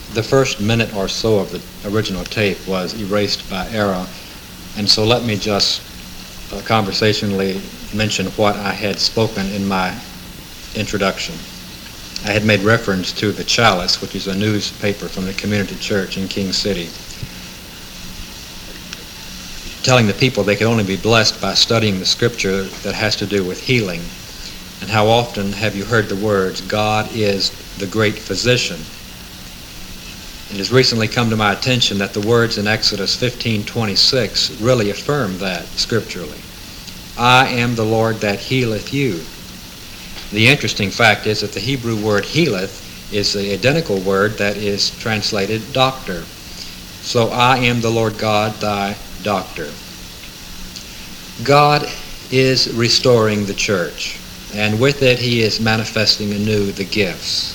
The first minute or so of the original tape was erased by error, and so let me just conversationally mention what I had spoken in my introduction. I had made reference to the Chalice, which is a newspaper from the community church in King City, telling the people they could only be blessed by studying the scripture that has to do with healing. And how often have you heard the words, God is the great physician? It has recently come to my attention that the words in Exodus 15:26 really affirm that scripturally. I am the Lord that healeth you. The interesting fact is that the Hebrew word healeth is the identical word that is translated doctor. So I am the Lord God, thy doctor. God is restoring the church, and with it he is manifesting anew the gifts.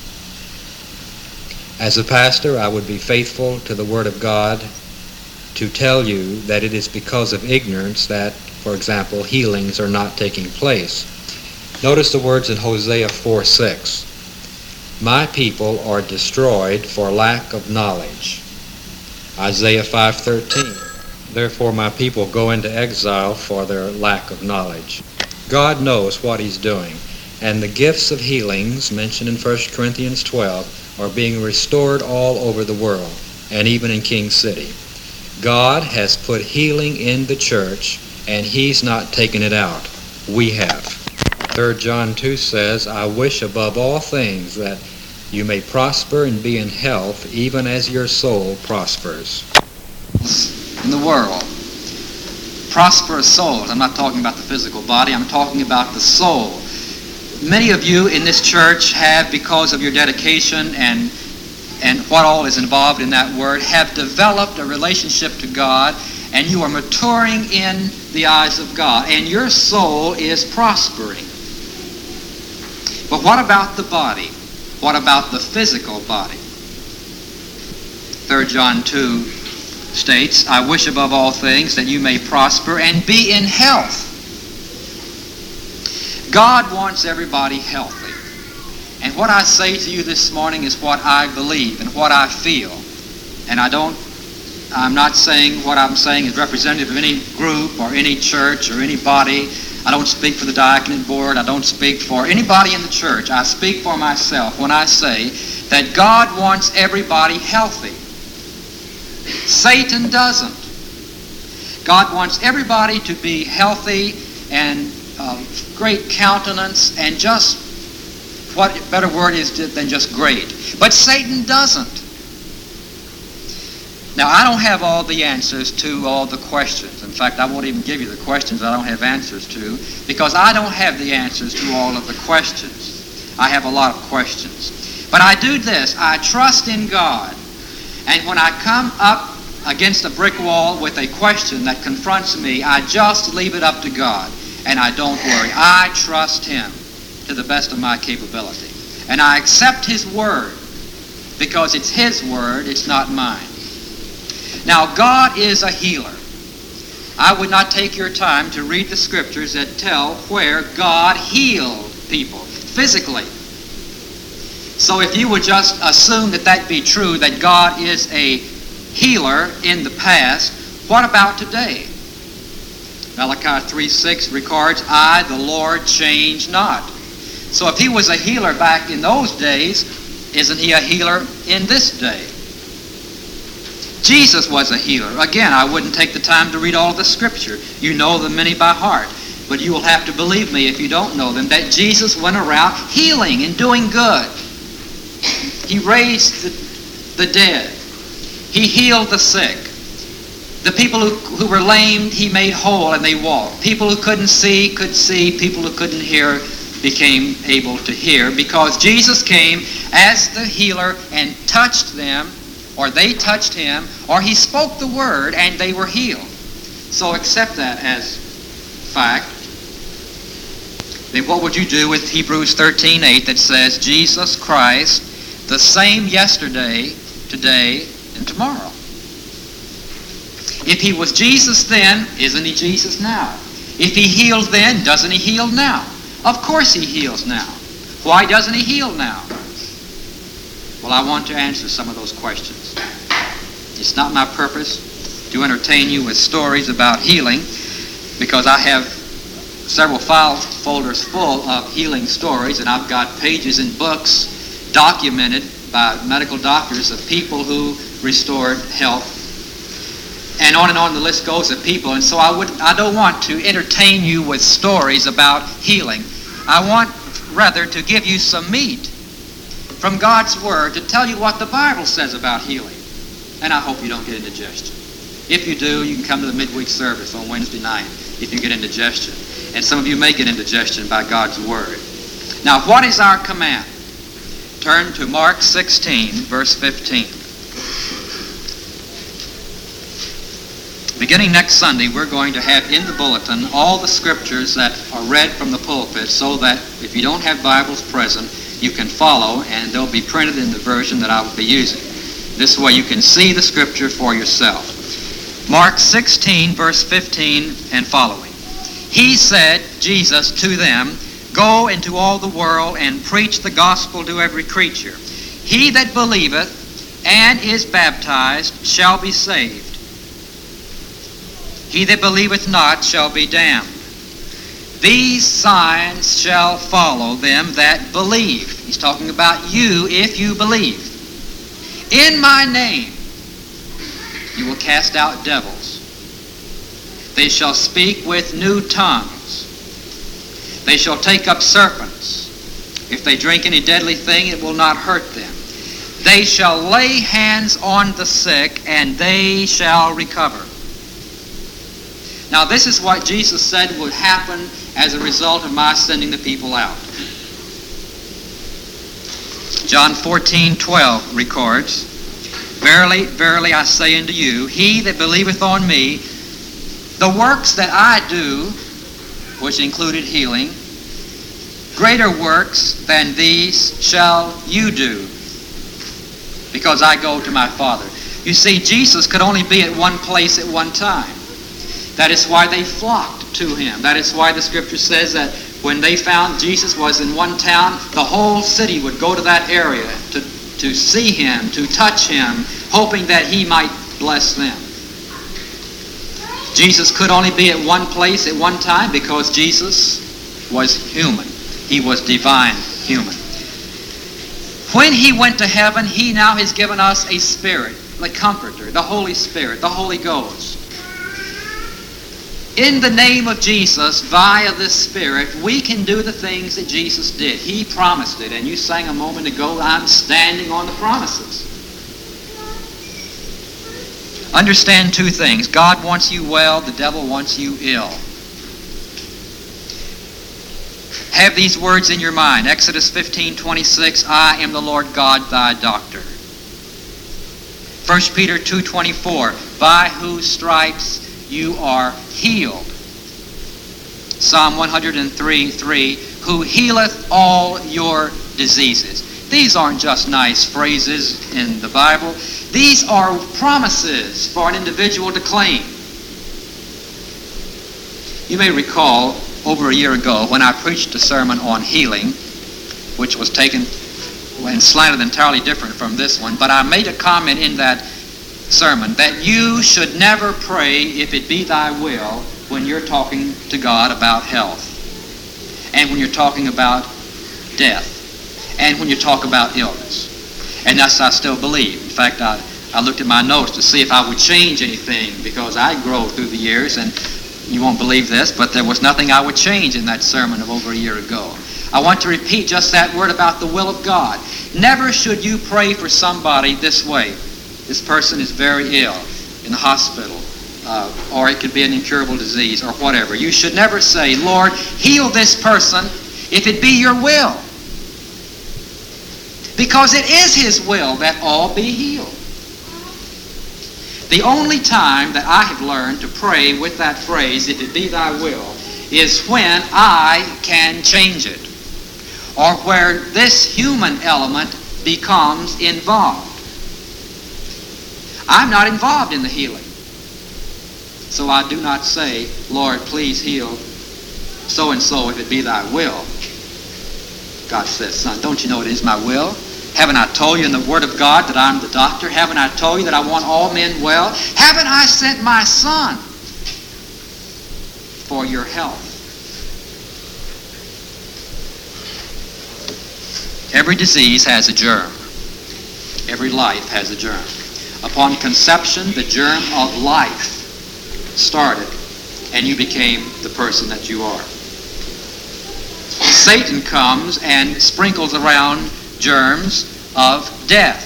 As a pastor, I would be faithful to the Word of God to tell you that it is because of ignorance that, for example, healings are not taking place. Notice the words in Hosea 4:6. My people are destroyed for lack of knowledge. Isaiah 5:13. Therefore my people go into exile for their lack of knowledge. God knows what he's doing, and the gifts of healings mentioned in 1 Corinthians 12 are being restored all over the world, and even in King City. God has put healing in the church, and he's not taken it out. We have. 3 John 2 says, I wish above all things that you may prosper and be in health, even as your soul prospers. In the world, prosperous souls. I'm not talking about the physical body, I'm talking about the soul. Many of you in this church have, because of your dedication and what all is involved in that word, have developed a relationship to God, and you are maturing in the eyes of God, and your soul is prospering. But what about the body? What about the physical body? 3 John 2 states, I wish above all things that you may prosper and be in health. God wants everybody healthy. And what I say to you this morning is what I believe and what I feel. And I'm not saying what I'm saying is representative of any group or any church or any body. I don't speak for the diaconate board. I don't speak for anybody in the church. I speak for myself when I say that God wants everybody healthy. Satan doesn't. God wants everybody to be healthy and of great countenance and just, what better word is than just great. But Satan doesn't. Now, I don't have all the answers to all the questions. In fact, I won't even give you the questions I don't have answers to, because I don't have the answers to all of the questions. I have a lot of questions. But I do this. I trust in God. And when I come up against a brick wall with a question that confronts me, I just leave it up to God, and I don't worry. I trust him to the best of my capability. And I accept his word, because it's his word, it's not mine. Now, God is a healer. I would not take your time to read the scriptures that tell where God healed people physically. So if you would just assume that that be true, that God is a healer in the past, what about today? Malachi 3:6 records, I, the Lord, change not. So if he was a healer back in those days, isn't he a healer in this day? Jesus was a healer. Again, I wouldn't take the time to read all of the scripture. You know them many by heart. But you will have to believe me if you don't know them, that Jesus went around healing and doing good. He raised the dead. He healed the sick. The people who were lamed, he made whole and they walked. People who couldn't see could see. People who couldn't hear became able to hear, because Jesus came as the healer and touched them, or they touched him, or he spoke the word and they were healed. So accept that as fact. Then what would you do with Hebrews 13:8 that says Jesus Christ, the same yesterday, today, and tomorrow? If he was Jesus then, isn't he Jesus now? If he healed then, doesn't he heal now? Of course he heals now. Why doesn't he heal now? Well, I want to answer some of those questions. It's not my purpose to entertain you with stories about healing, because I have several file folders full of healing stories, and I've got pages in books documented by medical doctors of people who restored health. And on the list goes of people. And so I don't want to entertain you with stories about healing. I want rather to give you some meat from God's Word to tell you what the Bible says about healing. And I hope you don't get indigestion. If you do, you can come to the midweek service on Wednesday night if you get indigestion. And some of you may get indigestion by God's Word. Now, what is our command? Turn to Mark 16, verse 15. Beginning next Sunday, we're going to have in the bulletin all the scriptures that are read from the pulpit, so that if you don't have Bibles present, you can follow, and they'll be printed in the version that I will be using. This way you can see the scripture for yourself. Mark 16, verse 15 and following. He said, Jesus, to them, Go into all the world and preach the gospel to every creature. He that believeth and is baptized shall be saved. He that believeth not shall be damned. These signs shall follow them that believe. He's talking about you if you believe. In my name you will cast out devils. They shall speak with new tongues. They shall take up serpents. If they drink any deadly thing, it will not hurt them. They shall lay hands on the sick, and they shall recover. Now, this is what Jesus said would happen as a result of my sending the people out. John 14:12 records, Verily, verily, I say unto you, he that believeth on me, the works that I do, which included healing, greater works than these shall you do, because I go to my Father. You see, Jesus could only be at one place at one time. That is why they flocked to him. That is why the scripture says that when they found Jesus was in one town, the whole city would go to that area to see him, to touch him, hoping that he might bless them. Jesus could only be at one place at one time because Jesus was human. He was divine human. When he went to heaven, he now has given us a Spirit, the Comforter, the Holy Spirit, the Holy Ghost. In the name of Jesus, via this Spirit, we can do the things that Jesus did. He promised it, and you sang a moment ago, I'm standing on the promises. Understand two things. God wants you well, the devil wants you ill. Have these words in your mind. Exodus 15:26, I am the Lord God thy doctor. 1 Peter 2:24, by whose stripes you are healed. Psalm 103:3, who healeth all your diseases. These aren't just nice phrases in the Bible. These are promises for an individual to claim. You may recall over a year ago when I preached a sermon on healing, which was taken and slanted entirely different from this one, but I made a comment in that sermon that you should never pray if it be thy will when you're talking to God about health, and when you're talking about death, and when you talk about illness. And that's I still believe. In fact, I looked at my notes to see if I would change anything, because I grow through the years, and you won't believe this, but there was nothing I would change in that sermon of over a year ago. I want to repeat just that word about the will of God. Never should you pray for somebody this way. This person is very ill in the hospital, or it could be an incurable disease or whatever. You should never say, Lord, heal this person if it be your will. Because it is his will that all be healed. The only time that I have learned to pray with that phrase, if it be thy will, is when I can change it, or where this human element becomes involved. I'm not involved in the healing. So I do not say, Lord, please heal so-and-so if it be thy will. God says, son, don't you know it is my will? Haven't I told you in the Word of God that I'm the doctor? Haven't I told you that I want all men well? Haven't I sent my Son for your health? Every disease has a germ. Every life has a germ. Upon conception, the germ of life started, and you became the person that you are. Satan comes and sprinkles around germs of death.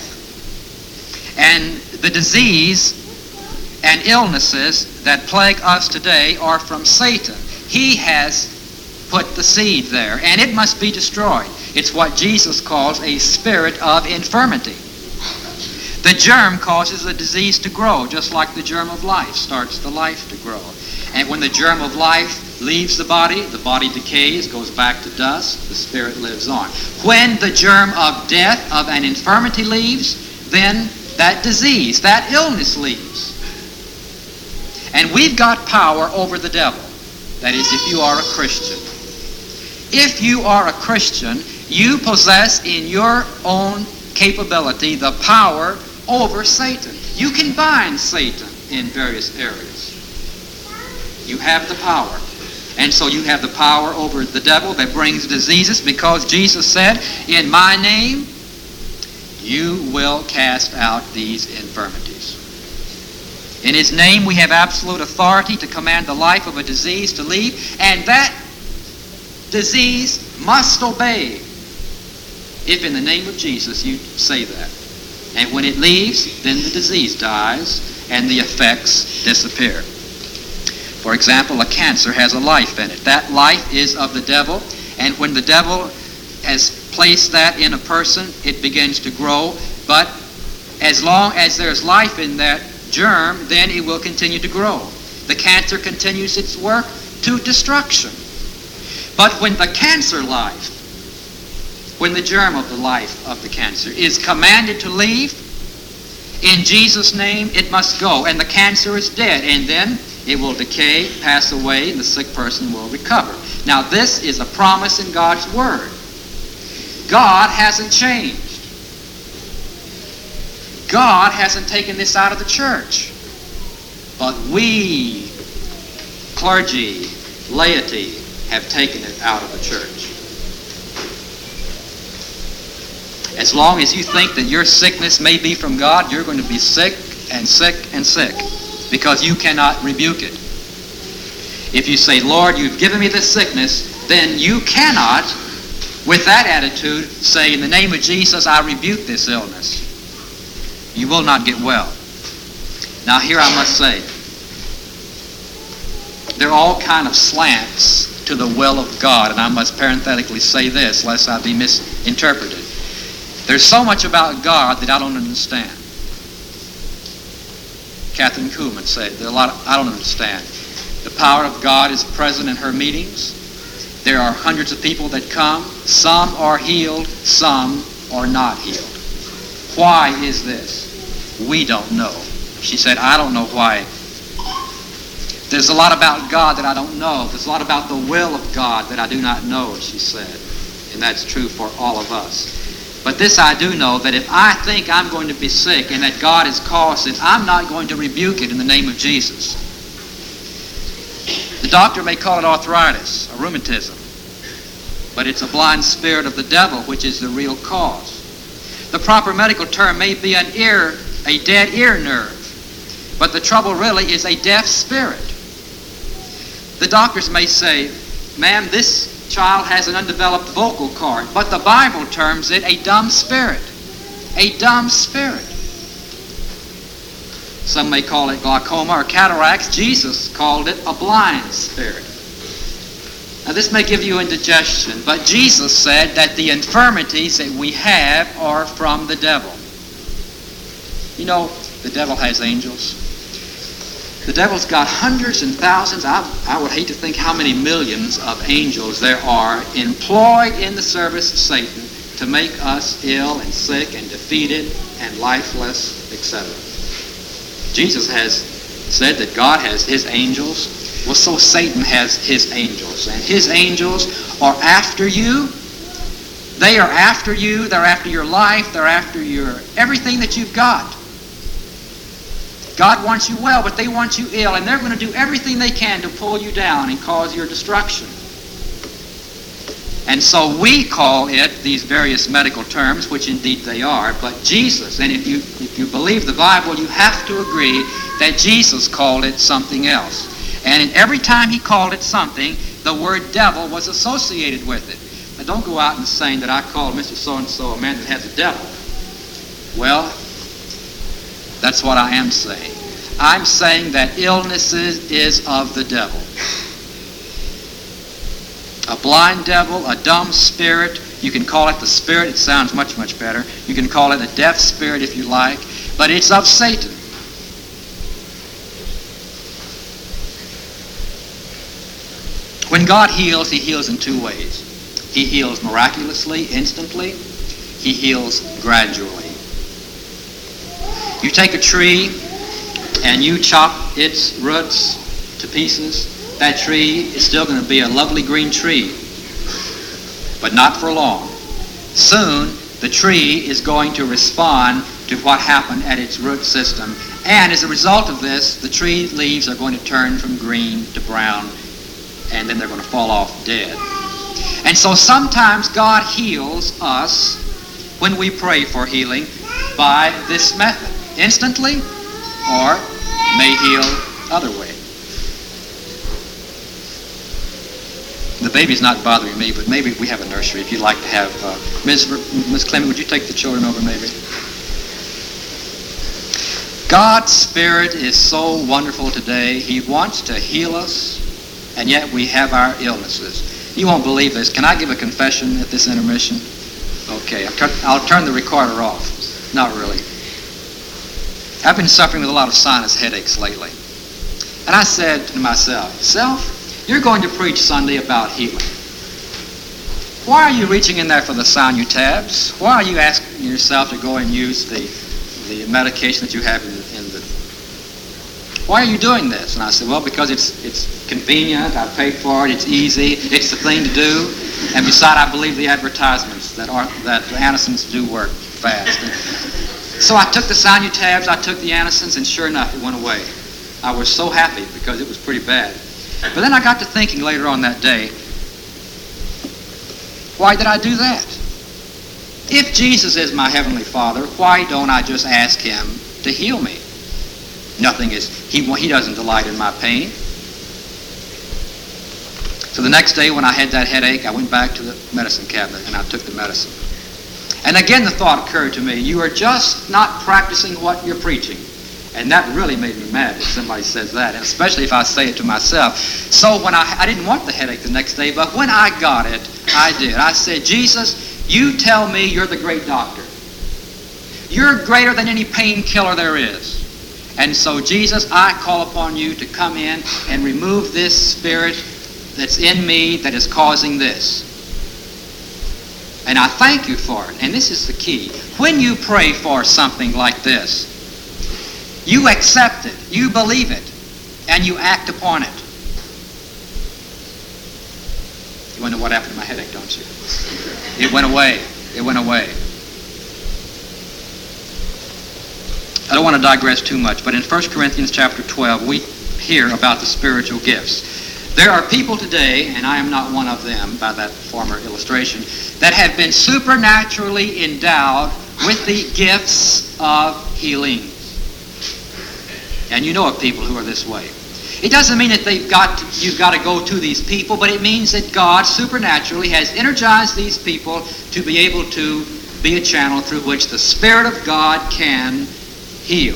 And the disease and illnesses that plague us today are from Satan. He has put the seed there, and it must be destroyed. It's what Jesus calls a spirit of infirmity. The germ causes the disease to grow, just like the germ of life starts the life to grow. And when the germ of life leaves the body decays, goes back to dust, the spirit lives on. When the germ of death, of an infirmity leaves, then that disease, that illness leaves. And we've got power over the devil. That is, if you are a Christian. If you are a Christian, you possess in your own capability the power over Satan. You can bind Satan in various areas. You have the power. And so you have the power over the devil that brings diseases, because Jesus said, in my name, you will cast out these infirmities. In his name we have absolute authority to command the life of a disease to leave, and that disease must obey if in the name of Jesus you say that. And when it leaves, then the disease dies and the effects disappear. For example, a cancer has a life in it. That life is of the devil, and when the devil has placed that in a person, it begins to grow. But as long as there's life in that germ, then it will continue to grow. The cancer continues its work to destruction. But when the cancer life, when the germ of the life of the cancer is commanded to leave, in Jesus' name it must go, and the cancer is dead, and then it will decay, pass away, and the sick person will recover. Now this is a promise in God's Word. God hasn't changed. God hasn't taken this out of the church. But we, clergy, laity, have taken it out of the church. As long as you think that your sickness may be from God, you're going to be sick and sick and sick, because you cannot rebuke it. If you say, Lord, you've given me this sickness, then you cannot, with that attitude, say, in the name of Jesus, I rebuke this illness. You will not get well. Now here I must say, there are all kind of slants to the will of God, and I must parenthetically say this, lest I be misinterpreted. There's so much about God that I don't understand. Catherine Kuhlman said, there are a lot I don't understand. The power of God is present in her meetings. There are hundreds of people that come. Some are healed, some are not healed. Why is this? We don't know. She said, I don't know why. There's a lot about God that I don't know. There's a lot about the will of God that I do not know, she said. And that's true for all of us. But this I do know, that if I think I'm going to be sick and that God has caused it, I'm not going to rebuke it in the name of Jesus. The doctor may call it arthritis or rheumatism, but it's a blind spirit of the devil which is the real cause. The proper medical term may be a dead ear nerve, but the trouble really is a deaf spirit. The doctors may say, ma'am, this child has an undeveloped vocal cord, but the Bible terms it a dumb spirit. A dumb spirit. Some may call it glaucoma or cataracts. Jesus called it a blind spirit. Now this may give you indigestion, but Jesus said that the infirmities that we have are from the devil. You know, the devil has angels. The devil's got hundreds and thousands, I would hate to think how many millions of angels there are employed in the service of Satan to make us ill and sick and defeated and lifeless, etc. Jesus has said that God has his angels. Well, so Satan has his angels. And his angels are after you. They are after you. They're after your life. They're after everything that you've got. God wants you well, but they want you ill, and they're going to do everything they can to pull you down and cause your destruction. And so we call it these various medical terms, which indeed they are, but Jesus, and if you believe the Bible, you have to agree that Jesus called it something else. And every time he called it something, the word devil was associated with it. Now don't go out and saying that I called Mr. So-and-so a man that has a devil. Well, that's what I am saying. I'm saying that illness is of the devil. A blind devil, a dumb spirit. You can call it the spirit. It sounds much, much better. You can call it a deaf spirit if you like. But it's of Satan. When God heals, he heals in two ways. He heals miraculously, instantly. He heals gradually. You take a tree and you chop its roots to pieces. That tree is still going to be a lovely green tree, but not for long. Soon, the tree is going to respond to what happened at its root system. And as a result of this, the tree leaves are going to turn from green to brown, and then they're going to fall off dead. And so sometimes God heals us when we pray for healing by this method. Instantly, or may heal other way. The baby's not bothering me, but maybe we have a nursery. If you'd like to have Miss Clement, would you take the children over maybe? God's Spirit is so wonderful today. He wants to heal us, and yet we have our illnesses. You won't believe this. Can I give a confession at this intermission? Okay, I'll turn the recorder off. Not really. I've been suffering with a lot of sinus headaches lately. And I said to myself, Self, you're going to preach Sunday about healing. Why are you reaching in there for the Sinutabs? Why are you asking yourself to go and use the medication that you have in the... Why are you doing this? And I said, well, because it's convenient, I paid for it, it's easy, it's the thing to do. And besides, I believe the advertisements that the Anacins do work fast. So I took the Sinutabs, I took the Anacins, and sure enough, it went away. I was so happy because it was pretty bad. But then I got to thinking later on that day, why did I do that? If Jesus is my Heavenly Father, why don't I just ask Him to heal me? He doesn't delight in my pain. So the next day when I had that headache, I went back to the medicine cabinet and I took the medicine. And again the thought occurred to me, you are just not practicing what you're preaching. And that really made me mad if somebody says that, and especially if I say it to myself. So when I didn't want the headache the next day, but when I got it, I did. I said, Jesus, you tell me you're the great doctor. You're greater than any painkiller there is. And so, Jesus, I call upon you to come in and remove this spirit that's in me that is causing this. And I thank you for it. And this is the key. When you pray for something like this, you accept it, you believe it, and you act upon it. You wonder what happened to my headache, don't you? It went away. It went away. I don't want to digress too much, but in 1 Corinthians chapter 12, we hear about the spiritual gifts. There are people today, and I am not one of them by that former illustration, that have been supernaturally endowed with the gifts of healing. And you know of people who are this way. It doesn't mean that you've got to go to these people, but it means that God supernaturally has energized these people to be able to be a channel through which the Spirit of God can heal.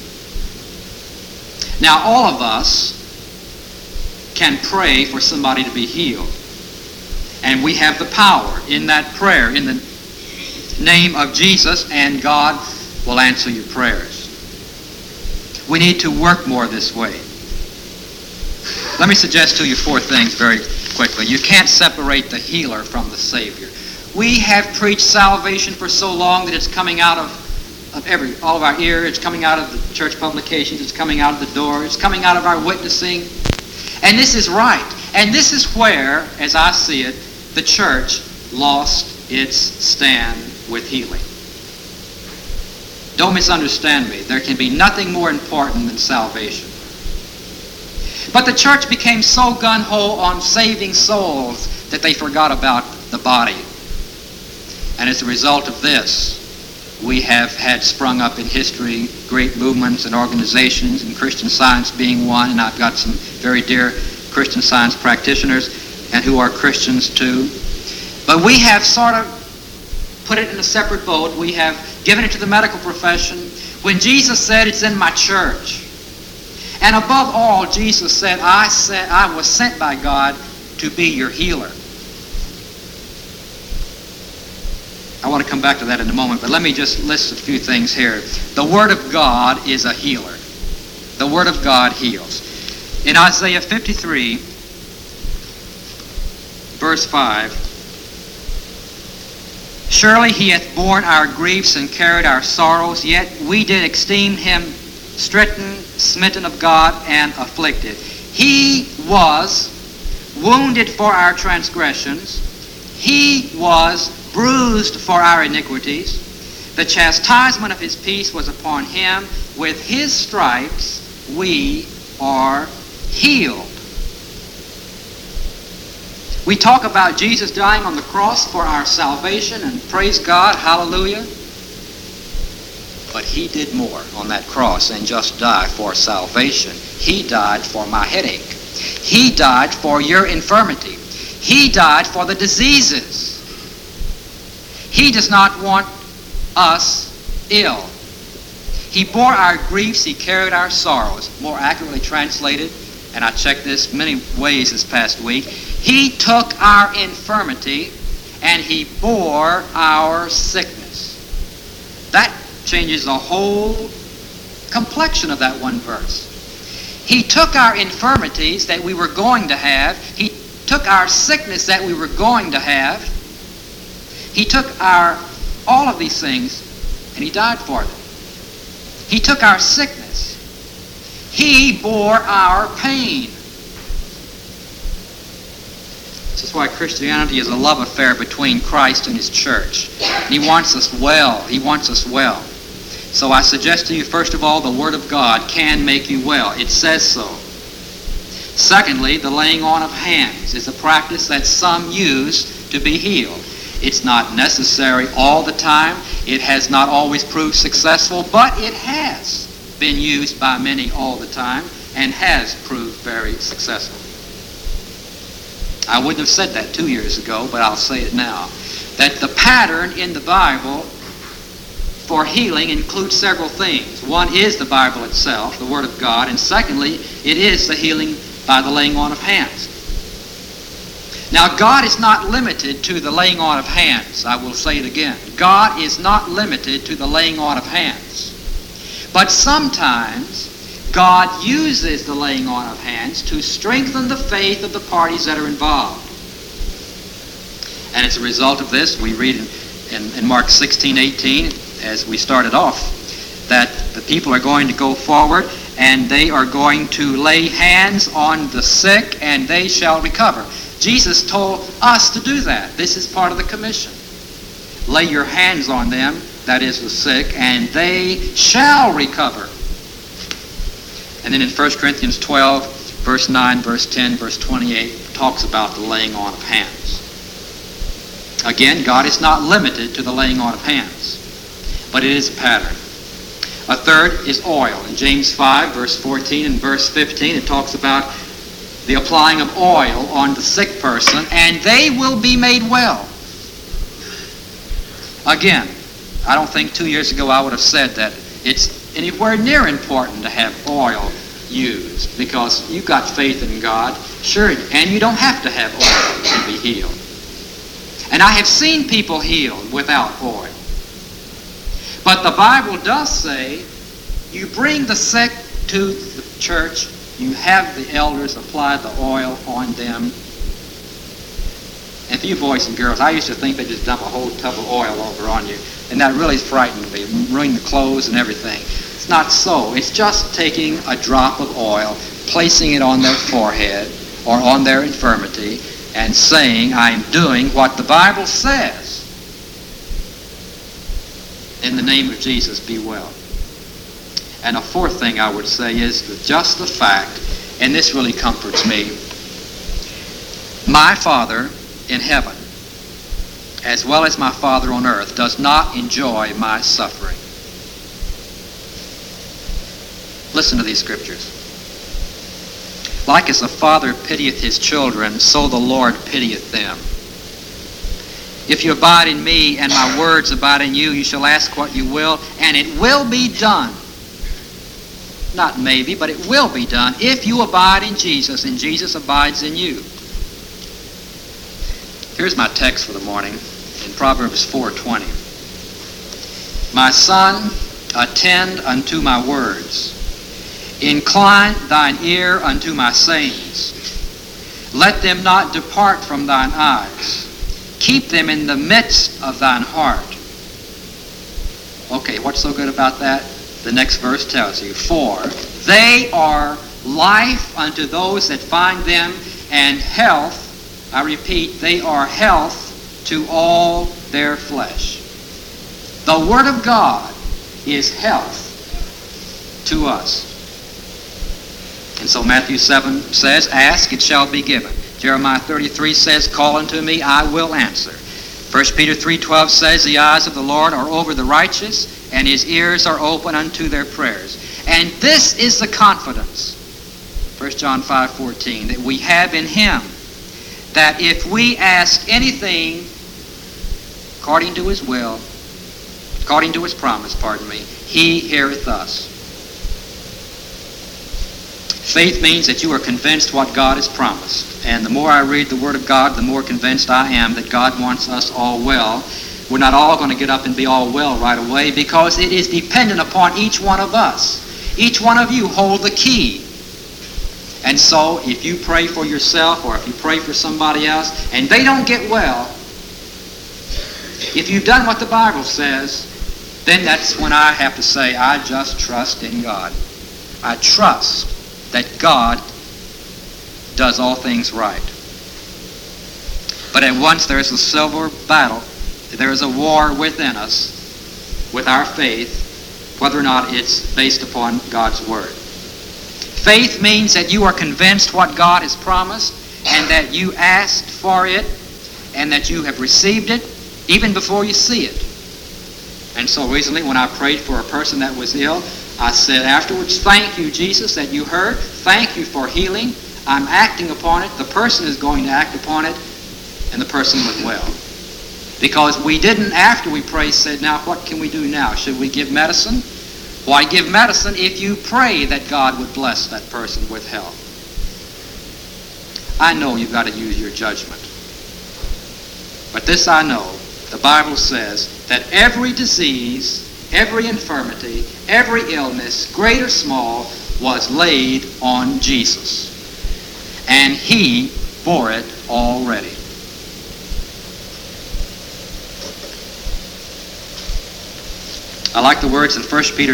Now, all of us can pray for somebody to be healed. And we have the power in that prayer, in the name of Jesus, and God will answer your prayers. We need to work more this way. Let me suggest to you 4 things very quickly. You can't separate the healer from the Savior. We have preached salvation for so long that it's coming out of all of our ear. It's coming out of the church publications. It's coming out of the door. It's coming out of our witnessing. And this is right. And this is where, as I see it, the church lost its stand with healing. Don't misunderstand me. There can be nothing more important than salvation. But the church became so gung-ho on saving souls that they forgot about the body. And as a result of this, we have had sprung up in history great movements and organizations, and Christian Science being one, and I've got some very dear Christian Science practitioners and who are Christians too. But we have sort of put it in a separate boat. We have given it to the medical profession when Jesus said it's in my church. And above all, Jesus said, I was sent by God to be your healer. I want to come back to that in a moment, but let me just list a few things here. The Word of God is a healer. The Word of God heals. In Isaiah 53, verse 5, surely he hath borne our griefs and carried our sorrows, yet we did esteem him stricken, smitten of God, and afflicted. He was wounded for our transgressions. He was bruised for our iniquities. The chastisement of his peace was upon him. With his stripes we are healed. We talk about Jesus dying on the cross for our salvation, and praise God, hallelujah. But he did more on that cross than just die for salvation. He died for my headache. He died for your infirmity. He died for the diseases. He does not want us ill. He bore our griefs, he carried our sorrows. More accurately translated, and I checked this many ways this past week, he took our infirmity and he bore our sickness. That changes the whole complexion of that one verse. He took our infirmities that we were going to have. He took our sickness that we were going to have. He took all of these things and he died for them. He took our sickness. He bore our pain. This is why Christianity is a love affair between Christ and his church. He wants us well. He wants us well. So I suggest to you, first of all, the Word of God can make you well. It says so. Secondly, the laying on of hands is a practice that some use to be healed. It's not necessary all the time. It has not always proved successful, but it has been used by many all the time and has proved very successful. I wouldn't have said that 2 years ago, but I'll say it now. That the pattern in the Bible for healing includes several things. One is the Bible itself, the Word of God, and secondly, it is the healing by the laying on of hands. Now, God is not limited to the laying on of hands. I will say it again. God is not limited to the laying on of hands. But sometimes God uses the laying on of hands to strengthen the faith of the parties that are involved. And as a result of this, we read in Mark 16:18, as we started off, that the people are going to go forward and they are going to lay hands on the sick and they shall recover. Jesus told us to do that. This is part of the commission. Lay your hands on them, that is the sick, and they shall recover. And then in 1 Corinthians 12, verse 9, verse 10, verse 28, talks about the laying on of hands. Again, God is not limited to the laying on of hands, but it is a pattern. A third is oil. In James 5, verse 14 and verse 15, it talks about the applying of oil on the sick person, and they will be made well. Again, I don't think 2 years ago I would have said that it's anywhere near important to have oil used, because you've got faith in God, sure, and you don't have to have oil to be healed. And I have seen people healed without oil. But the Bible does say, you bring the sick to the church, you have the elders apply the oil on them. And for you boys and girls, I used to think they just dump a whole tub of oil over on you, and that really frightened me, ruin the clothes and everything. It's not so. It's just taking a drop of oil, placing it on their forehead or on their infirmity, and saying, I'm doing what the Bible says. in the name of Jesus, be well. And a fourth thing I would say is that just the fact, and this really comforts me, my Father in heaven, as well as my Father on earth, does not enjoy my suffering. Listen to these scriptures. Like as a father pitieth his children, so the Lord pitieth them. If you abide in me and my words abide in you, you shall ask what you will, and it will be done. Not maybe, but it will be done if you abide in Jesus and Jesus abides in you. Here's my text for the morning in Proverbs 4:20. My son, attend unto my words. Incline thine ear unto my sayings. Let them not depart from thine eyes. Keep them in the midst of thine heart. Okay, what's so good about that? The next verse tells you, for they are life unto those that find them, and health, I repeat, they are health to all their flesh. The Word of God is health to us. And so Matthew 7 says, ask, it shall be given. Jeremiah 33 says, call unto me, I will answer. 1 Peter 3:12 says, the eyes of the Lord are over the righteous, and his ears are open unto their prayers. And this is the confidence, 1 John 5:14, that we have in him, that if we ask anything according to his will, according to his promise, he heareth us. Faith means that you are convinced what God has promised. And the more I read the Word of God, the more convinced I am that God wants us all well. We're not all going to get up and be all well right away, because it is dependent upon each one of us. Each one of you hold the key. And so if you pray for yourself, or if you pray for somebody else, and they don't get well, if you've done what the Bible says, then that's when I have to say, I just trust in God. I trust that God does all things right. But at once there is a silver battle. There is a war within us with our faith, whether or not it's based upon God's Word. Faith means that you are convinced what God has promised, and that you asked for it, and that you have received it even before you see it. And so recently when I prayed for a person that was ill, I said afterwards, thank you, Jesus, that you heard. Thank you for healing. I'm acting upon it. The person is going to act upon it, and the person went well. Because we didn't, after we prayed, said, now what can we do now? Should we give medicine? Why give medicine if you pray that God would bless that person with health? I know you've got to use your judgment. But this I know, the Bible says that every disease, every infirmity, every illness, great or small, was laid on Jesus. And he bore it already. I like the words in 1 Peter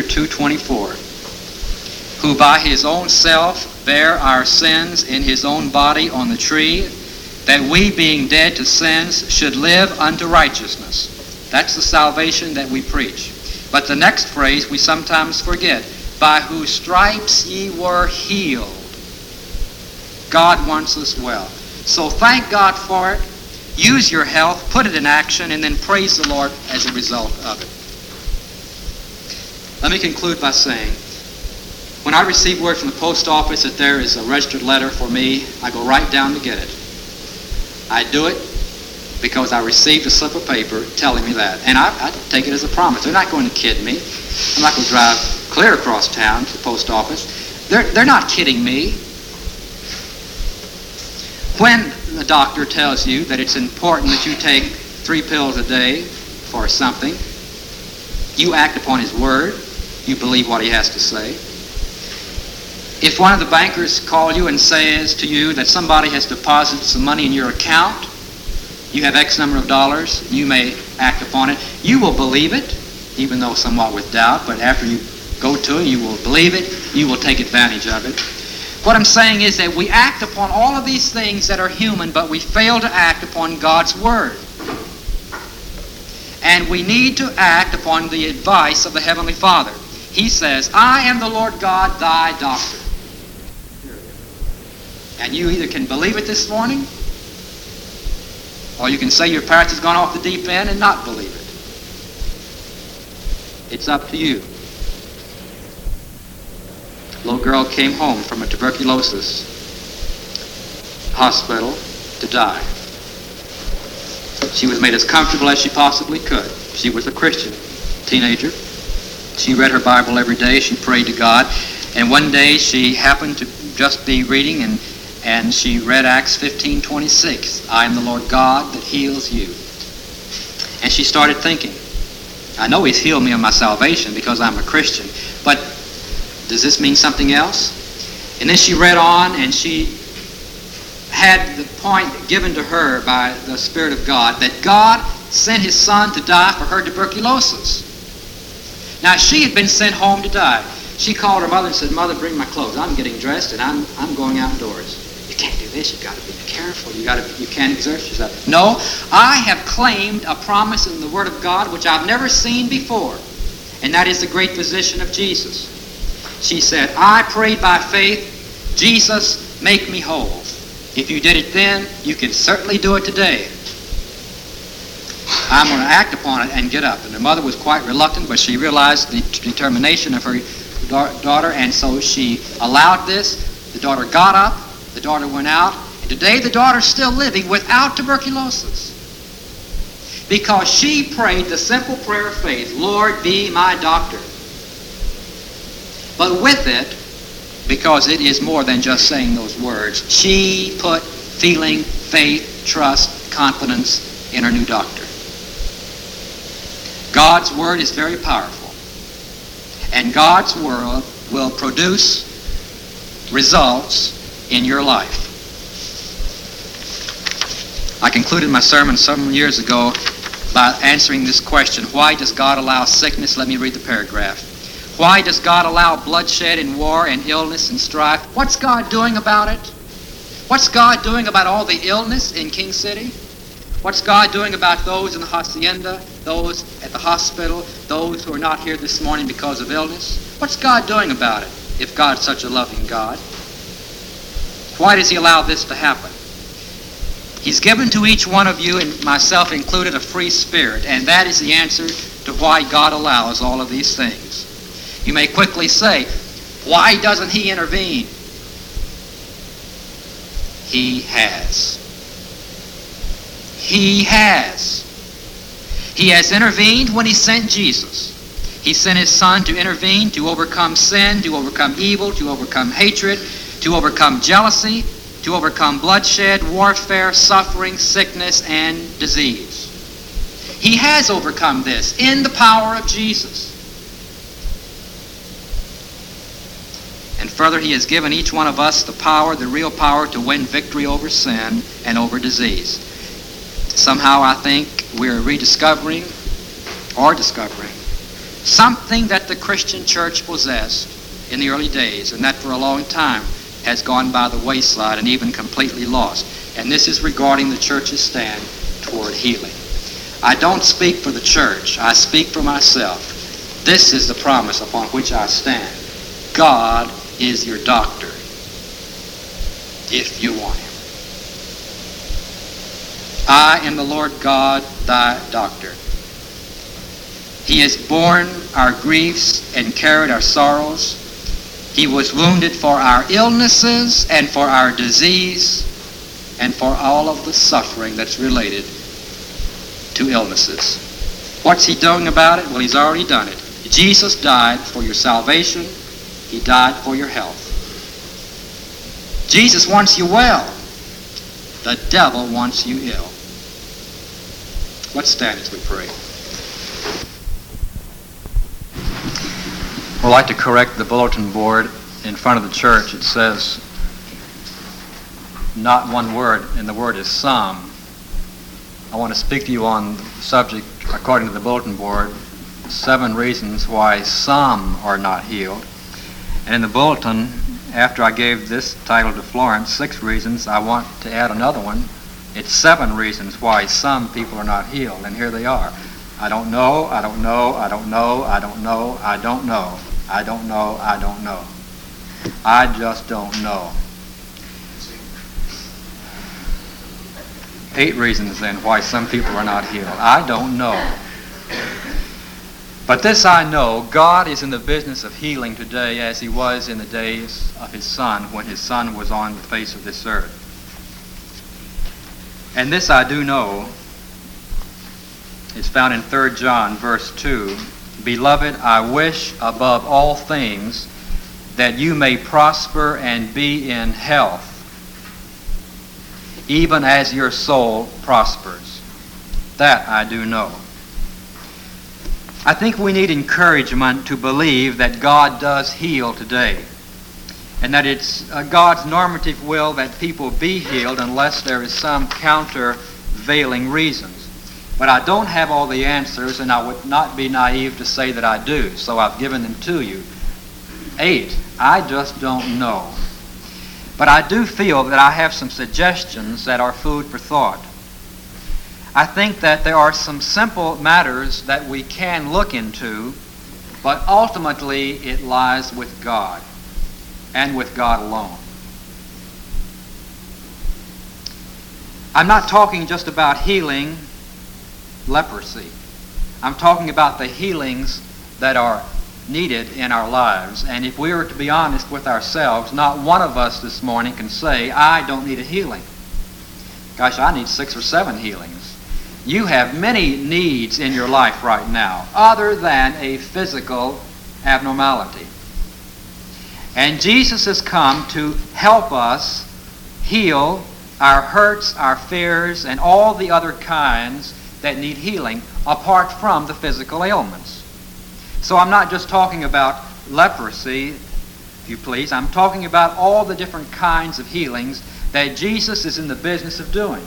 2:24. Who by his own self bare our sins in his own body on the tree, that we being dead to sins should live unto righteousness. That's the salvation that we preach. But the next phrase we sometimes forget. By whose stripes ye were healed. God wants us well. So thank God for it. Use your health, put it in action, and then praise the Lord as a result of it. Let me conclude by saying, when I receive word from the post office that there is a registered letter for me, I go right down to get it. I do it because I received a slip of paper telling me that. And I take it as a promise. They're not going to kid me. I'm not going to drive clear across town to the post office. They're not kidding me. When the doctor tells you that it's important that you take 3 pills a day for something, you act upon his word. You believe what he has to say. If one of the bankers calls you and says to you that somebody has deposited some money in your account, you have X number of dollars, you may act upon it. You will believe it, even though somewhat with doubt, but after you go to it, you will believe it, you will take advantage of it. What I'm saying is that we act upon all of these things that are human, but we fail to act upon God's Word. And we need to act upon the advice of the Heavenly Father. He says, I am the Lord God, thy doctor. And you either can believe it this morning, or you can say your parents has gone off the deep end and not believe it. It's up to you. A little girl came home from a tuberculosis hospital to die. She was made as comfortable as she possibly could. She was a Christian teenager. She read her Bible every day. She prayed to God. And one day she happened to just be reading, and she read Acts 15:26. I am the Lord God that heals you. And she started thinking, I know He's healed me of my salvation because I'm a Christian, but does this mean something else? And then she read on, and she had the point given to her by the Spirit of God that God sent His Son to die for her tuberculosis. Now, she had been sent home to die. She called her mother and said, Mother, bring my clothes. I'm getting dressed, and I'm going outdoors. You can't do this. You've got to be careful. You can't exert yourself. No, I have claimed a promise in the Word of God which I've never seen before, and that is the great physician of Jesus. She said, I prayed by faith, Jesus, make me whole. If you did it then, you can certainly do it today. I'm going to act upon it and get up. And her mother was quite reluctant, but she realized the determination of her daughter, and so she allowed this. The daughter got up, the daughter went out, and today the daughter's still living without tuberculosis. Because she prayed the simple prayer of faith, Lord, be my doctor. But with it, because it is more than just saying those words, she put feeling, faith, trust, confidence in her new doctor. God's Word is very powerful. And God's Word will produce results in your life. I concluded my sermon some years ago by answering this question, why does God allow sickness? Let me read the paragraph. Why does God allow bloodshed and war and illness and strife? What's God doing about it? What's God doing about all the illness in King City? What's God doing about those in the hacienda, those at the hospital, those who are not here this morning because of illness? What's God doing about it if God's such a loving God? Why does He allow this to happen? He's given to each one of you, and myself included, a free spirit, and that is the answer to why God allows all of these things. You may quickly say, why doesn't He intervene? He has. He has. He has intervened when He sent Jesus. He sent His Son to intervene, to overcome sin, to overcome evil, to overcome hatred, to overcome jealousy, to overcome bloodshed, warfare, suffering, sickness, and disease. He has overcome this in the power of Jesus. And further, He has given each one of us the power, the real power, to win victory over sin and over disease. Somehow I think we're rediscovering or discovering something that the Christian church possessed in the early days, and that for a long time has gone by the wayside and even completely lost. And this is regarding the church's stand toward healing. I don't speak for the church. I speak for myself. This is the promise upon which I stand. God is your doctor if you want Him. I am the Lord God, thy doctor. He has borne our griefs and carried our sorrows. He was wounded for our illnesses and for our disease and for all of the suffering that's related to illnesses. What's He doing about it? Well, He's already done it. Jesus died for your salvation. He died for your health. Jesus wants you well. The devil wants you ill. Let's stand as we pray. I'd like to correct the bulletin board in front of the church. It says not one word, and the word is some. I want to speak to you on the subject, according to the bulletin board, 7 reasons why some are not healed. And in the bulletin, after I gave this title to Florence, 6 reasons, I want to add another one. It's 7 reasons why some people are not healed, and here they are. I don't know, I don't know, I don't know, I don't know, I don't know, I don't know, I don't know. I just don't know. 8 reasons then why some people are not healed. I don't know. But this I know, God is in the business of healing today as he was in the days of his Son, when his Son was on the face of this earth. And this I do know is found in 3 John verse 2. Beloved, I wish above all things that you may prosper and be in health, even as your soul prospers. That I do know. I think we need encouragement to believe that God does heal today, and that it's God's normative will that people be healed unless there is some countervailing reasons. But I don't have all the answers, and I would not be naive to say that I do, so I've given them to you. 8, I just don't know. But I do feel that I have some suggestions that are food for thought. I think that there are some simple matters that we can look into, but ultimately it lies with God, and with God alone. I'm not talking just about healing leprosy. I'm talking about the healings that are needed in our lives. And if we were to be honest with ourselves, not one of us this morning can say, I don't need a healing. Gosh, I need 6 or 7 healings. You have many needs in your life right now, other than a physical abnormality. And Jesus has come to help us heal our hurts, our fears, and all the other kinds that need healing apart from the physical ailments. So I'm not just talking about leprosy, if you please. I'm talking about all the different kinds of healings that Jesus is in the business of doing.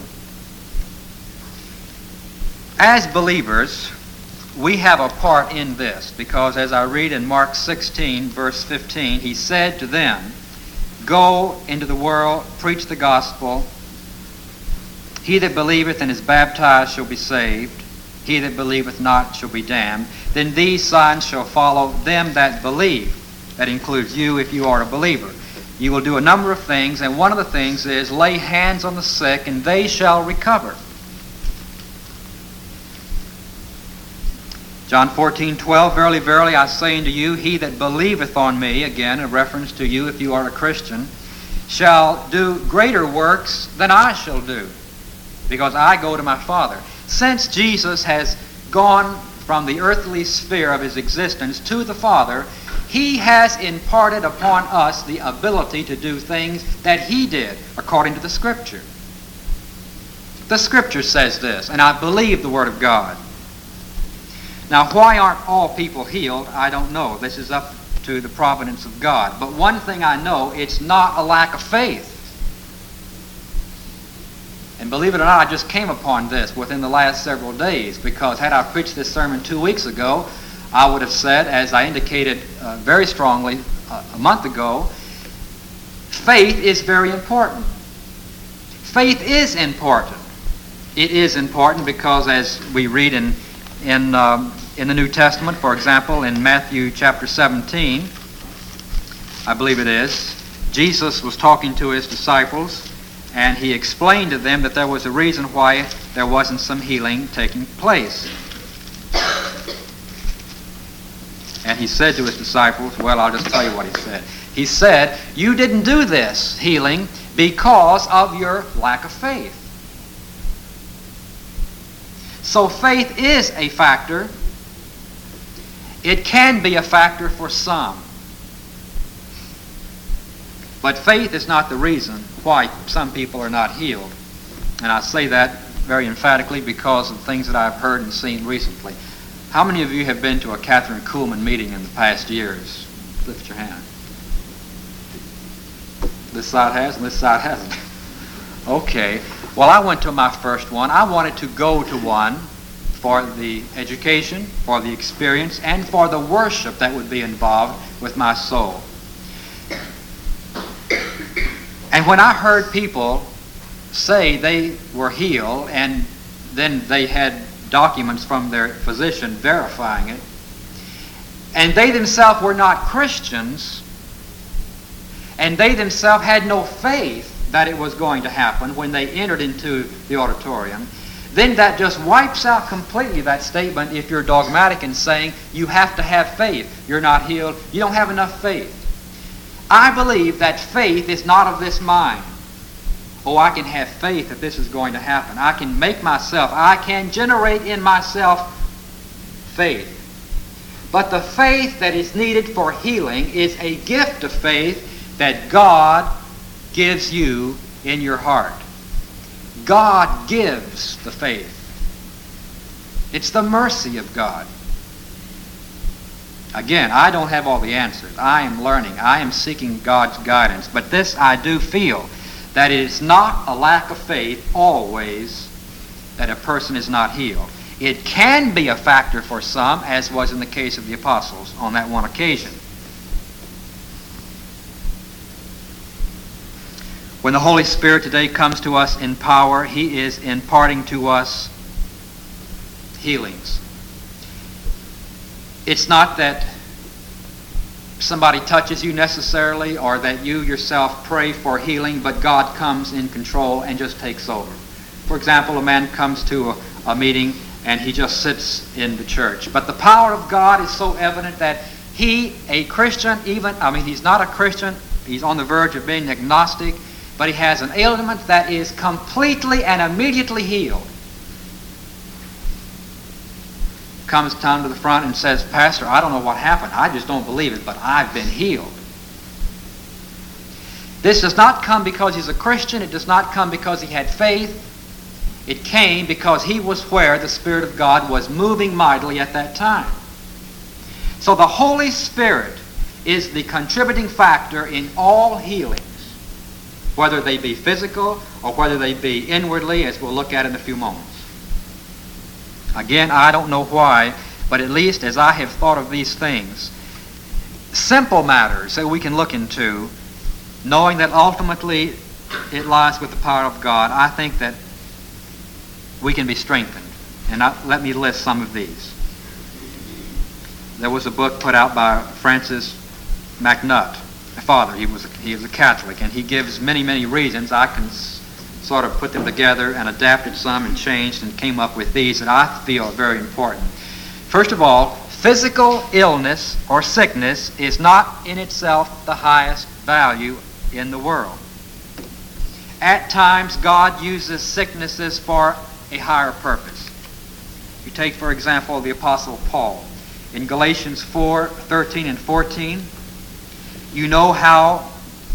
As believers, we have a part in this, because as I read in Mark 16, verse 15, he said to them, Go into the world, preach the gospel. He that believeth and is baptized shall be saved. He that believeth not shall be damned. Then these signs shall follow them that believe. That includes you if you are a believer. You will do a number of things, and one of the things is lay hands on the sick, and they shall recover. John 14:12, Verily, verily, I say unto you, he that believeth on me, again a reference to you if you are a Christian, shall do greater works than I shall do, because I go to my Father. Since Jesus has gone from the earthly sphere of his existence to the Father, he has imparted upon us the ability to do things that he did according to the Scripture. The Scripture says this, and I believe the Word of God. Now, why aren't all people healed? I don't know. This is up to the providence of God. But one thing I know, it's not a lack of faith. And believe it or not, I just came upon this within the last several days, because had I preached this sermon 2 weeks ago, I would have said, as I indicated very strongly a month ago, faith is very important. Faith is important. It is important because, as we read in the New Testament, for example, in Matthew chapter 17, I believe it is, Jesus was talking to his disciples, and he explained to them that there was a reason why there wasn't some healing taking place. And he said to his disciples, well, I'll just tell you what he said. He said, you didn't do this healing because of your lack of faith. So faith is a factor. It can be a factor for some. But faith is not the reason why some people are not healed. And I say that very emphatically because of things that I've heard and seen recently. How many of you have been to a Catherine Kuhlman meeting in the past years? Lift your hand. This side has and this side hasn't. Okay. Well, I went to my first one. I wanted to go to one for the education, for the experience, and for the worship that would be involved with my soul. And when I heard people say they were healed and then they had documents from their physician verifying it. And they themselves were not Christians, and they themselves had no faith that it was going to happen when they entered into the auditorium, then that just wipes out completely that statement if you're dogmatic in saying you have to have faith. You're not healed. You don't have enough faith. I believe that faith is not of this mind. Oh, I can have faith that this is going to happen. I can generate in myself faith. But the faith that is needed for healing is a gift of faith that God gives you in your heart. God gives the faith. It's the mercy of God. Again, I don't have all the answers. I am learning. I am seeking God's guidance. But this I do feel, that it is not a lack of faith always that a person is not healed. It can be a factor for some, as was in the case of the apostles on that one occasion. When the Holy Spirit today comes to us in power, He is imparting to us healings. It's not that somebody touches you necessarily or that you yourself pray for healing, but God comes in control and just takes over. For example, a man comes to a meeting and he just sits in the church. But the power of God is so evident that a Christian, he's not a Christian, he's on the verge of being agnostic, but he has an ailment that is completely and immediately healed. Comes down to the front and says, "Pastor, I don't know what happened. I just don't believe it, but I've been healed." This does not come because he's a Christian. It does not come because he had faith. It came because he was where the Spirit of God was moving mightily at that time. So the Holy Spirit is the contributing factor in all healings, whether they be physical or whether they be inwardly, as we'll look at in a few moments. Again, I don't know why, but at least as I have thought of these things, simple matters that we can look into, knowing that ultimately it lies with the power of God, I think that we can be strengthened. And let me list some of these. There was a book put out by Francis MacNutt, a father. He is a Catholic, and he gives many, many reasons. I can sort of put them together and adapted some and changed and came up with these that I feel are very important. First of all, physical illness or sickness is not in itself the highest value in the world. At times, God uses sicknesses for a higher purpose. You take, for example, the Apostle Paul. In Galatians 4:13 and 14, you know how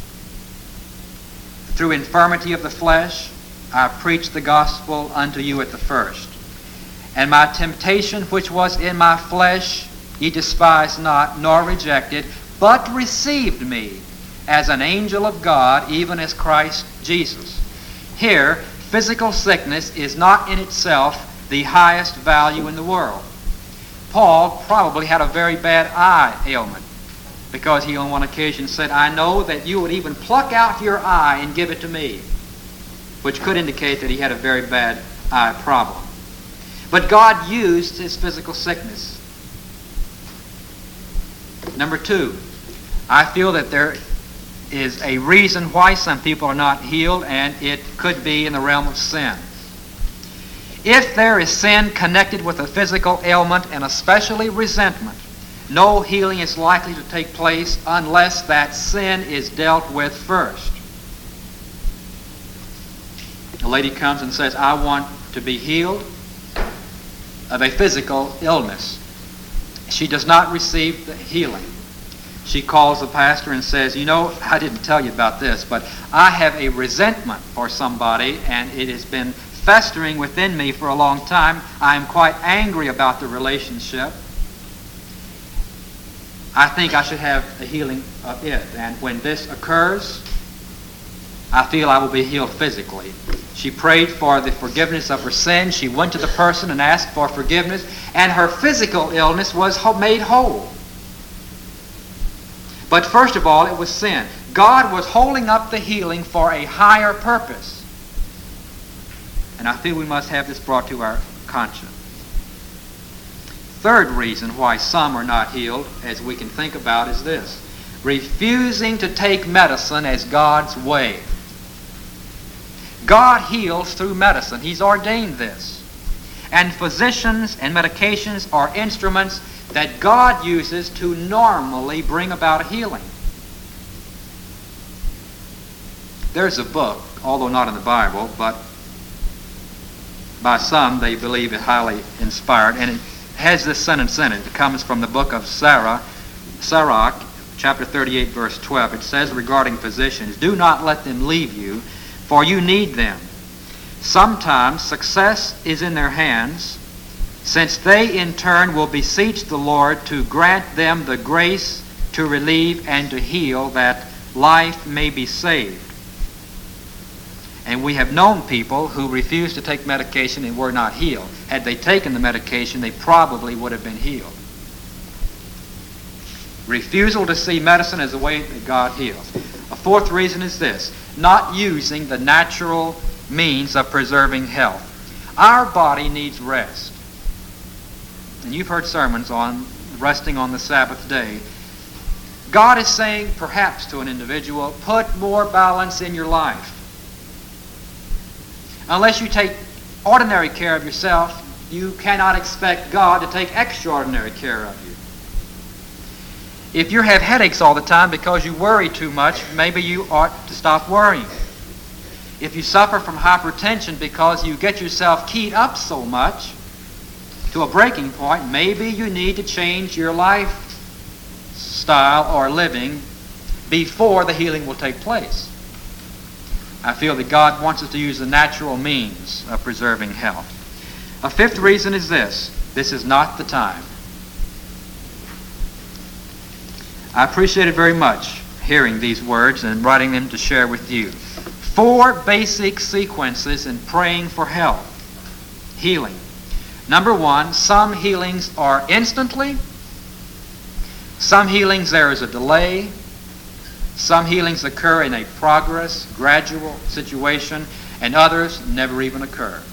through infirmity of the flesh I preached the gospel unto you at the first. And my temptation which was in my flesh ye despised not, nor rejected, but received me as an angel of God, even as Christ Jesus. Here, physical sickness is not in itself the highest value in the world. Paul probably had a very bad eye ailment, because he on one occasion said, "I know that you would even pluck out your eye and give it to me," which could indicate that he had a very bad eye problem. But God used his physical sickness. Number two, I feel that there is a reason why some people are not healed, and it could be in the realm of sin. If there is sin connected with a physical ailment, and especially resentment, no healing is likely to take place unless that sin is dealt with first. A lady comes and says, "I want to be healed of a physical illness." She does not receive the healing. She calls the pastor and says, "You know, I didn't tell you about this, but I have a resentment for somebody, and it has been festering within me for a long time. I am quite angry about the relationship. I think I should have a healing of it. And when this occurs, I feel I will be healed physically." She prayed for the forgiveness of her sin. She went to the person and asked for forgiveness, and her physical illness was made whole. But first of all, it was sin. God was holding up the healing for a higher purpose. And I feel we must have this brought to our conscience. third reason why some are not healed, as we can think about, is this: refusing to take medicine as God's way. God heals through medicine. He's ordained this. And physicians and medications are instruments that God uses to normally bring about healing. There's a book, although not in the Bible, but by some they believe it highly inspired, and it has this sentence in it. It comes from the book of Sirach, chapter 38, verse 12. It says regarding physicians, "Do not let them leave you, for you need them. Sometimes success is in their hands, since they in turn will beseech the Lord to grant them the grace to relieve and to heal, that life may be saved." And we have known people who refused to take medication and were not healed. Had they taken the medication, they probably would have been healed. Refusal to see medicine as the way that God heals. A fourth reason is this: not using the natural means of preserving health. Our body needs rest. And you've heard sermons on resting on the Sabbath day. God is saying, perhaps to an individual, put more balance in your life. Unless you take ordinary care of yourself, you cannot expect God to take extraordinary care of you. If you have headaches all the time because you worry too much, maybe you ought to stop worrying. If you suffer from hypertension because you get yourself keyed up so much to a breaking point, maybe you need to change your lifestyle or living before the healing will take place. I feel that God wants us to use the natural means of preserving health. A fifth reason is this: this is not the time. I appreciated very much hearing these words and writing them to share with you. 4 basic sequences in praying for health, healing. Number 1, some healings are instantly. Some healings there is a delay. Some healings occur in a progress, gradual situation, and others never even occur.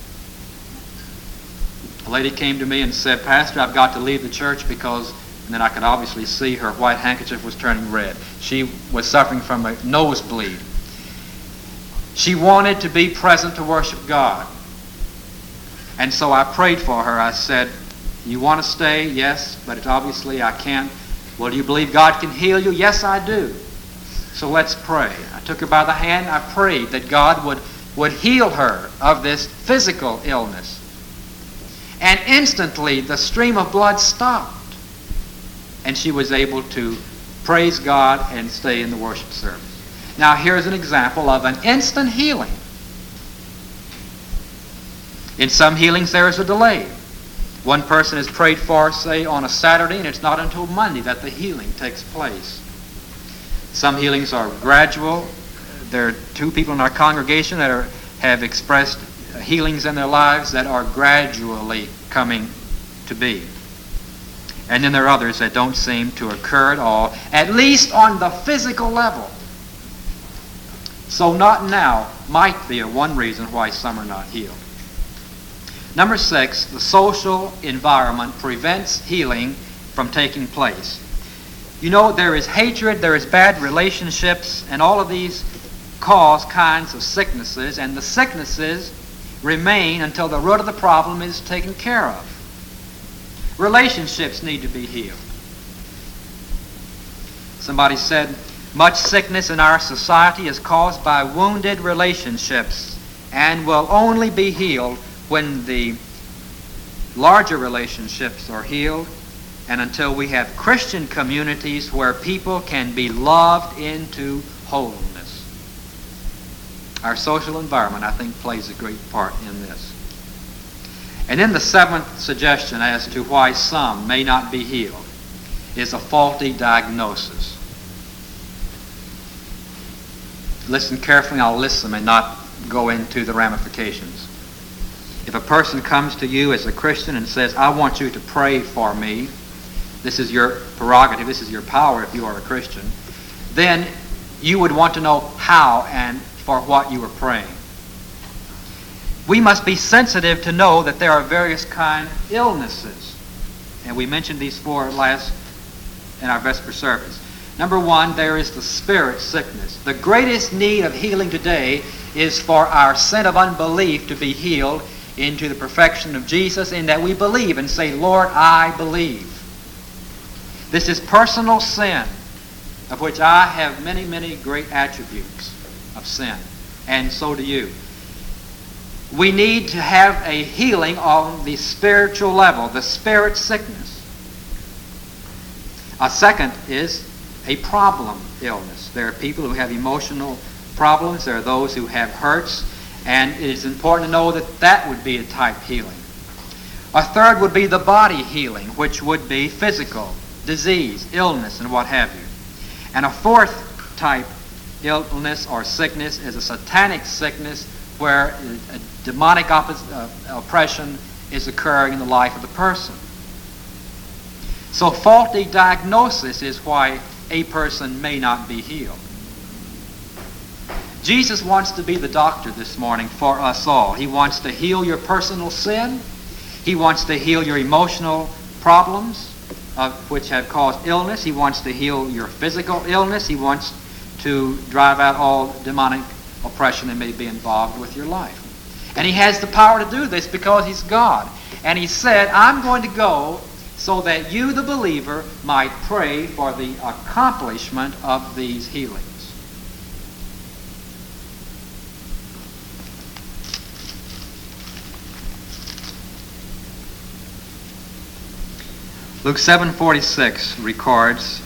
A lady came to me and said, "Pastor, I've got to leave the church because," and then I could obviously see her white handkerchief was turning red. She was suffering from a nosebleed. She wanted to be present to worship God. And so I prayed for her. I said, "You want to stay?" "Yes, but it's obviously I can't." "Well, do you believe God can heal you?" "Yes, I do." "So let's pray." I took her by the hand. I prayed that God would heal her of this physical illness. And instantly the stream of blood stopped. And she was able to praise God and stay in the worship service. Now here's an example of an instant healing. In some healings there is a delay. One person is prayed for, say, on a Saturday, and it's not until Monday that the healing takes place. Some healings are gradual. There are 2 people in our congregation that have expressed healings in their lives that are gradually coming to be. And then there are others that don't seem to occur at all, at least on the physical level. So not now might be one reason why some are not healed. Number 6, the social environment prevents healing from taking place. You know, there is hatred, there is bad relationships, and all of these cause kinds of sicknesses, and the sicknesses remain until the root of the problem is taken care of. Relationships need to be healed. Somebody said, much sickness in our society is caused by wounded relationships and will only be healed when the larger relationships are healed and until we have Christian communities where people can be loved into wholeness. Our social environment, I think, plays a great part in this. And then the 7th suggestion as to why some may not be healed is a faulty diagnosis. Listen carefully, I'll list them and not go into the ramifications. If a person comes to you as a Christian and says, "I want you to pray for me," this is your prerogative, this is your power if you are a Christian, then you would want to know how and for what you are praying. We must be sensitive to know that there are various kinds of illnesses. And we mentioned these four last in our vesper service. Number one, there is the spirit sickness. The greatest need of healing today is for our sin of unbelief to be healed into the perfection of Jesus, in that we believe and say, Lord, I believe. This is personal sin, of which I have many, many great attributes of sin, and so do you. We need to have a healing on the spiritual level, the spirit sickness. A second is a problem illness. There are people who have emotional problems. There are those who have hurts. And it is important to know that that would be a type healing. A third would be the body healing, which would be physical, disease, illness, and what have you. And a fourth type illness or sickness is a satanic sickness, where a demonic oppression is occurring in the life of the person. So faulty diagnosis is why a person may not be healed. Jesus wants to be the doctor this morning for us all. He wants to heal your personal sin. He wants to heal your emotional problems, which have caused illness. He wants to heal your physical illness. He wants to drive out all demonic oppression that may be involved with your life. And he has the power to do this because he's God. And he said, I'm going to go so that you, the believer, might pray for the accomplishment of these healings. Luke 7:46 records,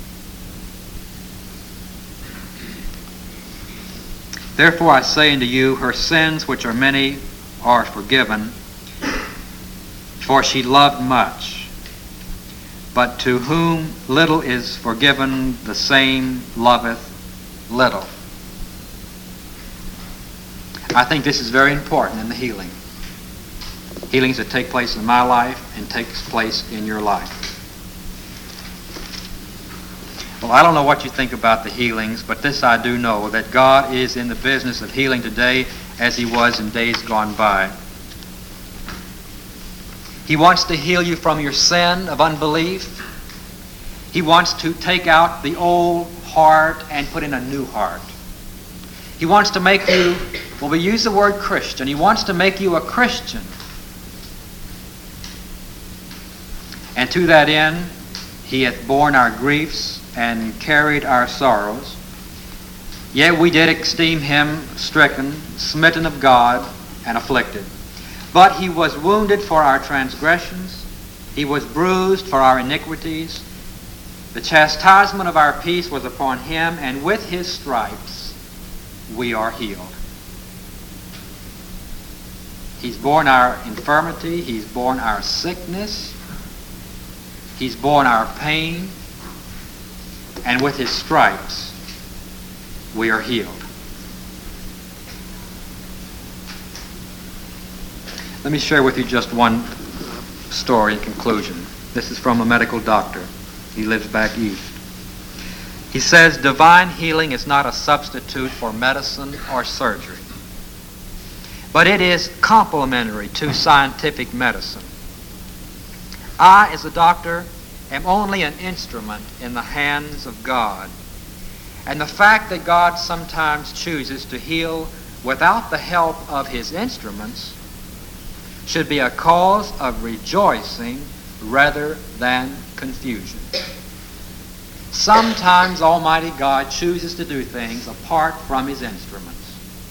Therefore I say unto you, her sins, which are many, are forgiven, for she loved much. But to whom little is forgiven, the same loveth little. I think this is very important in the healing. Healings that take place in my life and takes place in your life. Well, I don't know what you think about the healings, but this I do know, that God is in the business of healing today as he was in days gone by. He wants to heal you from your sin of unbelief. He wants to take out the old heart and put in a new heart. He wants to make you, well, we use the word Christian. He wants to make you a Christian. And to that end, he hath borne our griefs and carried our sorrows. Yet we did esteem him stricken, smitten of God, and afflicted. But he was wounded for our transgressions. He was bruised for our iniquities. The chastisement of our peace was upon him, and with his stripes we are healed. He's borne our infirmity. He's borne our sickness. He's borne our pain. And with his stripes we are healed. Let me share with you just one story in conclusion. This is from a medical doctor. He lives back east. He says, divine healing is not a substitute for medicine or surgery, but it is complementary to scientific medicine. I, as a doctor, am only an instrument in the hands of God. And the fact that God sometimes chooses to heal without the help of his instruments should be a cause of rejoicing rather than confusion. Sometimes Almighty God chooses to do things apart from his instruments.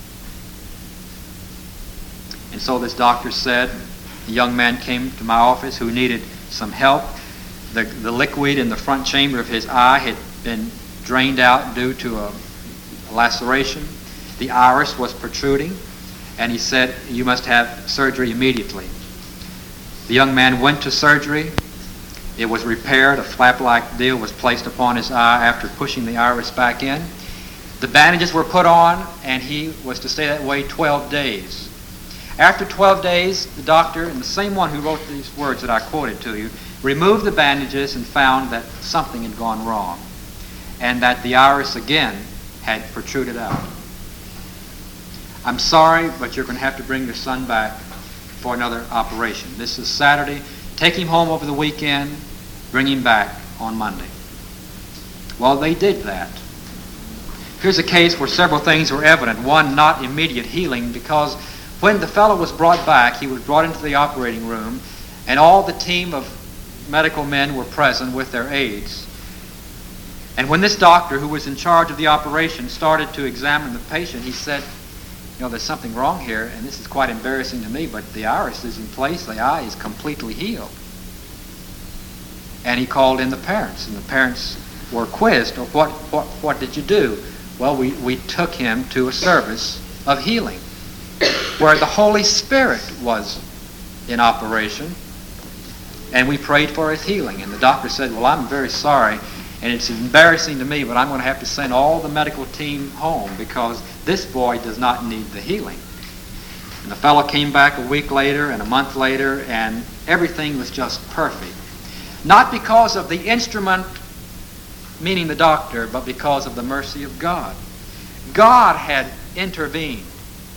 And so this doctor said, a young man came to my office who needed some help. The liquid in the front chamber of his eye had been drained out due to a laceration. The iris was protruding, and he said, you must have surgery immediately. The young man went to surgery. It was repaired. A flap-like deal was placed upon his eye after pushing the iris back in. The bandages were put on, and he was to stay that way 12 days. After 12 days, the doctor, and the same one who wrote these words that I quoted to you, removed the bandages and found that something had gone wrong, and that the iris again had protruded out. I'm sorry, but you're going to have to bring your son back for another operation. This is Saturday. Take him home over the weekend, bring him back on Monday. Well, they did that. Here's a case where several things were evident. One, not immediate healing, because when the fellow was brought back, he was brought into the operating room, and all the team of medical men were present with their aides. And when this doctor, who was in charge of the operation, started to examine the patient, he said, there's something wrong here, and this is quite embarrassing to me, but the iris is in place, the eye is completely healed. And he called in the parents, and the parents were quizzed. What did you do? Well, we took him to a service of healing where the Holy Spirit was in operation, and we prayed for his healing. And the doctor said, well, I'm very sorry, and it's embarrassing to me, but I'm going to have to send all the medical team home because this boy does not need the healing. And the fellow came back a week later and a month later, and everything was just perfect. Not because of the instrument, meaning the doctor, but because of the mercy of God. God had intervened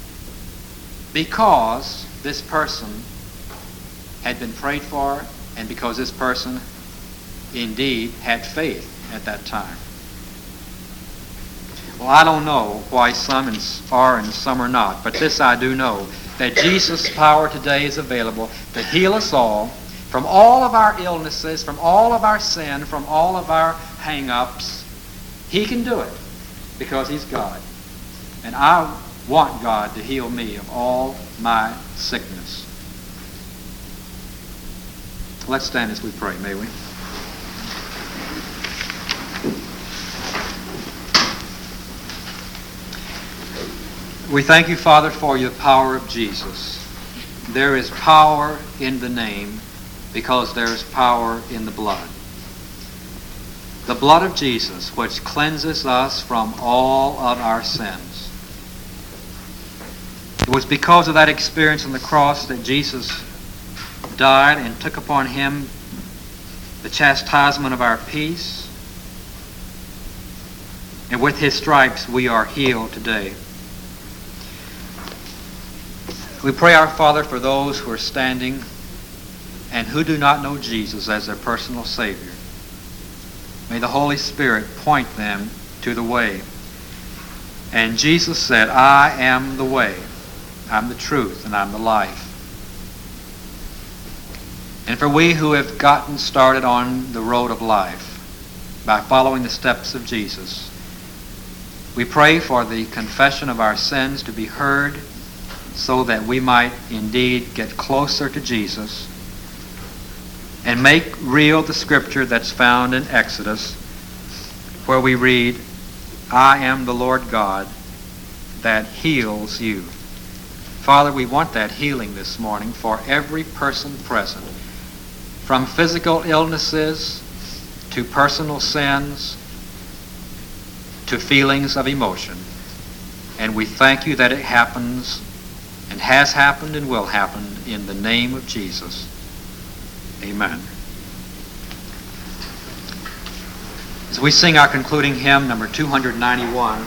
because this person had been prayed for and because this person indeed had faith at that time. Well, I don't know why some are and some are not, but this I do know, that Jesus' power today is available to heal us all from all of our illnesses, from all of our sin, from all of our hang-ups. He can do it because he's God. And I want God to heal me of all my sickness. Let's stand as we pray, may we? We thank you, Father, for the power of Jesus. There is power in the name because there is power in the blood. The blood of Jesus, which cleanses us from all of our sins. It was because of that experience on the cross that Jesus died and took upon him the chastisement of our peace. And with his stripes we are healed today. We pray, our Father, for those who are standing and who do not know Jesus as their personal Savior. May the Holy Spirit point them to the way. And Jesus said, I am the way, I'm the truth, and I'm the life. And for we who have gotten started on the road of life by following the steps of Jesus, we pray for the confession of our sins to be heard so that we might indeed get closer to Jesus and make real the scripture that's found in Exodus where we read, I am the Lord God that heals you. Father, we want that healing this morning for every person present, from physical illnesses to personal sins to feelings of emotion. And we thank you that it happens and has happened and will happen in the name of Jesus. Amen. As we sing our concluding hymn, number 291,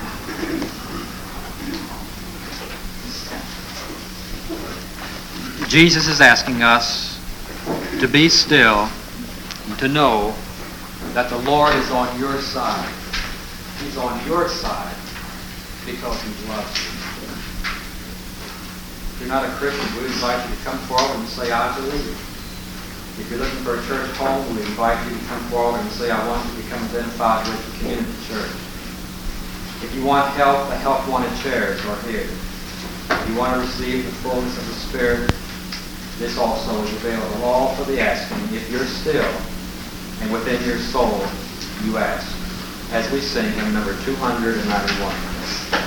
Jesus is asking us to be still and to know that the Lord is on your side. He's on your side because he loves you. If you're not a Christian, we invite you to come forward and say, I believe. If you're looking for a church home, we invite you to come forward and say, I want to become identified with the community church. If you want help, the help wanted chairs are here. If you want to receive the fullness of the Spirit, this also is available, all for the asking. If you're still and within your soul, you ask. As we sing hymn number 291.